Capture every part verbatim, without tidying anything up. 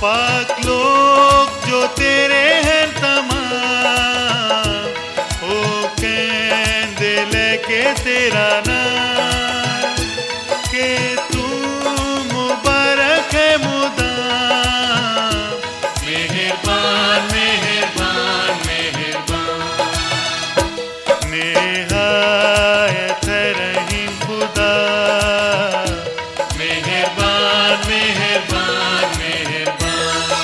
पाक लोग जो तेरे हैं तमाम, ओ कहंदे लेके तेरा नाम, के तू मुबारक है मुदाम। मेहरबान मेहरबान मेहरबान, निहायत है रहीम खुदा। मेहरबान मेहरबान मेहरबान।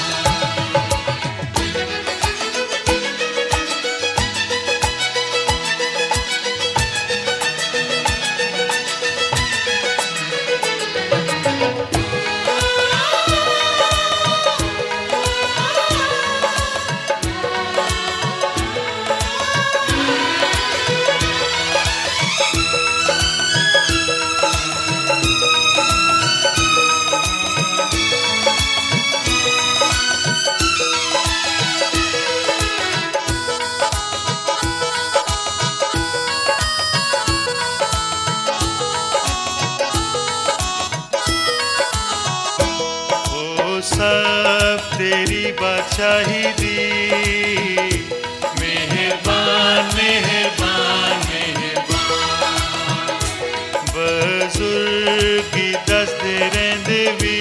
सब तेरी बादशाही दी। मेहरबान मेहरबान मेहरबान, बुजुर्गी दस दे रहंदे वी।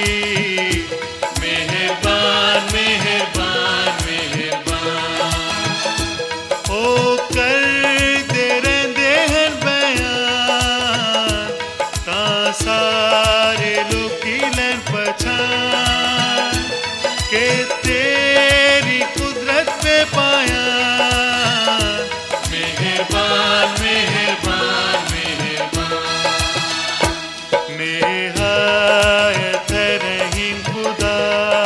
मेहरबान मेहरबान मेहरबान, ओ कर दे रहंदे हैं बयान, तां सारे लोकी लैन पछान, के तेरी कुदरत पे पाया। मेहरबान मेहरबान मेहरबान, निहायत है रहीम खुदा।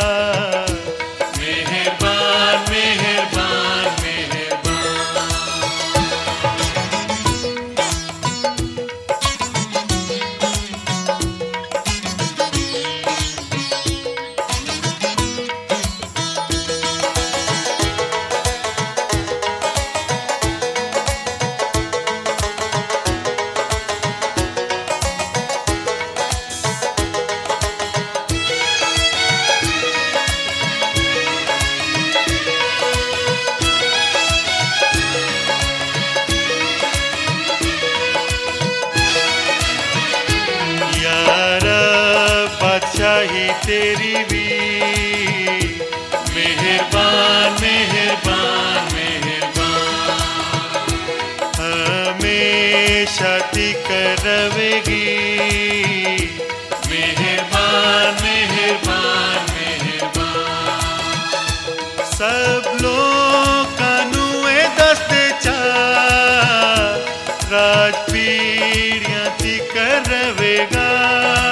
मेहरबान मेहरबान मेहरबान। बादशाही तेरी भी। मेहरबान मेहरबान मेहरबान, हमेशा टिकर रहेगी। मेहरबान मेहरबान मेहरबान, सब लोग कानूए दस्ते चार, राज पीढ़ियां टिकर रहेगा।